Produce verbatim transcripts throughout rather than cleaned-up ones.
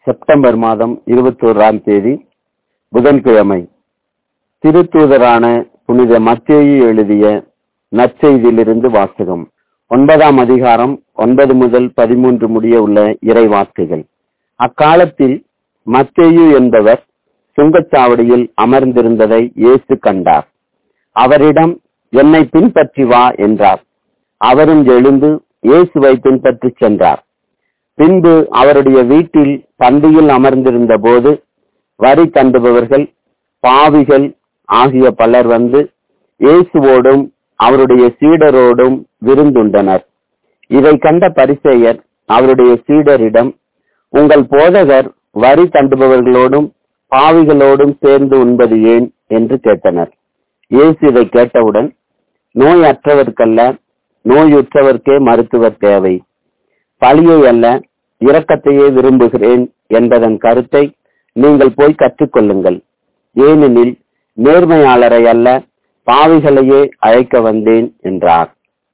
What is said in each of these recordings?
September மாதம் இருபத்தி ஓராம் தேதி புதன்கிழமை. திருத்தூதரான புனித மத்தேயு எழுதிய நற்செய்தியிலிருந்து வாசகம். ஒன்பதாம் அதிகாரம் ஒன்பது முதல் பதிமூன்று முடிய உள்ள இறை வார்த்தைகள். அக்காலத்தில் மத்தேயு என்பவர் சுங்கச்சாவடியில் அமர்ந்திருந்ததை இயேசு கண்டார். அவரிடம், என்னை பின்பற்றி வா என்றார். அவரும் எழுந்து இயேசுவை பின்பற்றி சென்றார். பின்பு அவருடைய வீட்டில் பந்தியில் அமர்ந்திருந்த போது வரி தண்டுபவர்கள், பாவிகள் ஆகிய பலர் வந்து இயேசுவோடும் அவருடைய சீடரோடும் விருந்துண்டனர். இதை கண்ட பரிசேயர் அவருடைய சீடரிடம், உங்கள் போதகர் வரி தண்டுபவர்களோடும் பாவிகளோடும் சேர்ந்து உண்பது ஏன் என்று கேட்டனர். இயேசு இதை கேட்டவுடன், நோய் அற்றவர்க்கல்ல, நோயுற்றவர்க்கே மருத்துவர் தேவை. பழியை அல்ல, இரக்கத்தையே விரும்புகிறேன் என்பதன் கருத்தை நீங்கள் போய் கற்றுக்கொள்ளுங்கள். ஏனெனில் நேர்மையாளரை அல்ல, பாவிகளையே அழைக்க வந்தேன் என்றார்.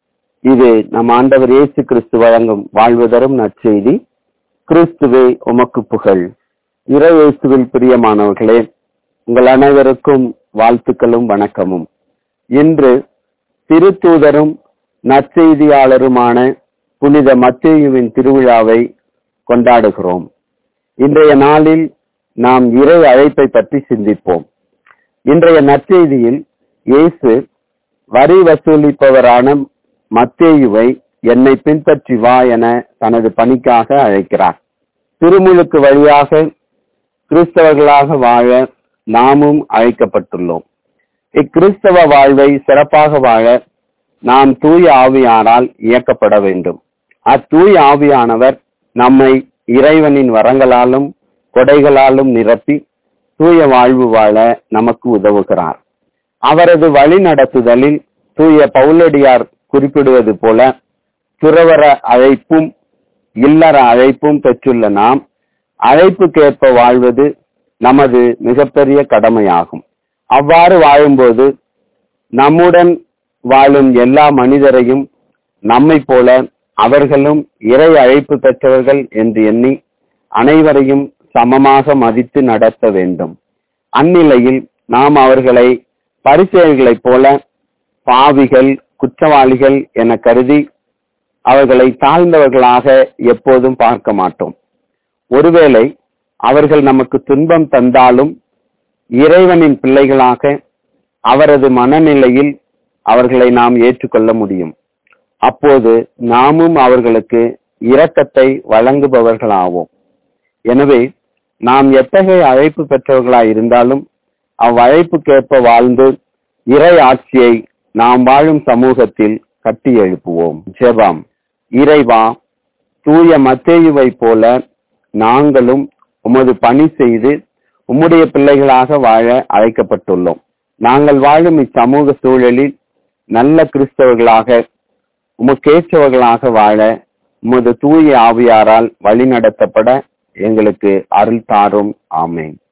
இது நம் ஆண்டவர் இயேசு கிறிஸ்து வழங்கும் வாழ்வு தரும் நற்செய்தி. கிறிஸ்துவே உமக்கு புகழ். இறை இயேசுவில் பிரியமானவர்களே, உங்கள் அனைவருக்கும் வாழ்த்துக்களும் வணக்கமும். இன்று திருத்தூதரும் நற்செய்தியாளருமான புனித மத்தேயுவின் திருவிழாவை கொண்டாடுகிறோம். இன்றைய நாளில் நாம் இறை அழைப்பை பற்றி சிந்திப்போம். இன்றைய நற்செய்தியில் இயேசு வரி வசூலிப்பவரான மத்தேயுவை என்னை பின்பற்றி வா என தனது பணிக்காக அழைக்கிறார். திருமுழுக்கு வழியாக கிறிஸ்தவர்களாக வாழ நாமும் அழைக்கப்பட்டுள்ளோம். இக்கிறிஸ்தவ வாழ்வை சிறப்பாக வாழ நாம் தூய ஆவியாரால் இயக்கப்பட வேண்டும். அத்தூய ஆவியானவர் நம்மை இறைவனின் வரங்களாலும் கொடைகளாலும் நிரப்பி தூய வாழ்வு வாழ நமக்கு உதவுகிறார். அவரது வழி நடத்துதலில் தூய பவுலடியார் குறிப்பிடுவது போல, துறவற அழைப்பும் இல்லற அழைப்பும் பெற்றுள்ள நாம் அழைப்புக்கேற்ப வாழ்வது நமது மிகப்பெரிய கடமையாகும். அவ்வாறு வாழும்போது நம்முடன் வாழும் எல்லா மனிதரையும் நம்மை போல அவர்களும் இறை அழைப்பு பெற்றவர்கள் என்று எண்ணி அனைவரையும் சமமாக மதித்து நடத்த வேண்டும். அந்நிலையில் நாம் அவர்களை பரிசேயர்களைப் போல பாவிகள், குற்றவாளிகள் என கருதி அவர்களை தாழ்ந்தவர்களாக எப்போதும் பார்க்க மாட்டோம். ஒருவேளை அவர்கள் நமக்கு துன்பம் தந்தாலும் இறைவனின் பிள்ளைகளாக அவரது மனநிலையில் அவர்களை நாம் ஏற்றுக்கொள்ள முடியும். அப்போது நாமும் அவர்களுக்கு இரக்கத்தை வழங்குபவர்களாவோம். எனவே நாம் எத்தகைய அழைப்பு பெற்றவர்களாய் இருந்தாலும் அவ்வழைப்புக்கேற்ப வாழ்ந்து இறை ஆட்சியை நாம் வாழும் சமூகத்தில் கட்டி எழுப்புவோம். ஜெபம். இறைவா, தூய மத்தேயுவை போல நாங்களும் உமது பணி செய்து உம்முடைய பிள்ளைகளாக வாழ அழைக்கப்பட்டுள்ளோம். நாங்கள் வாழும் இச்சமூக சூழலில் நல்ல கிறிஸ்தவர்களாக, உமக்கேற்றவர்களாக வாழ உமது தூய ஆவியாரால் வழிநடத்தப்பட எங்களுக்கு அருள் தாரும். ஆமென்.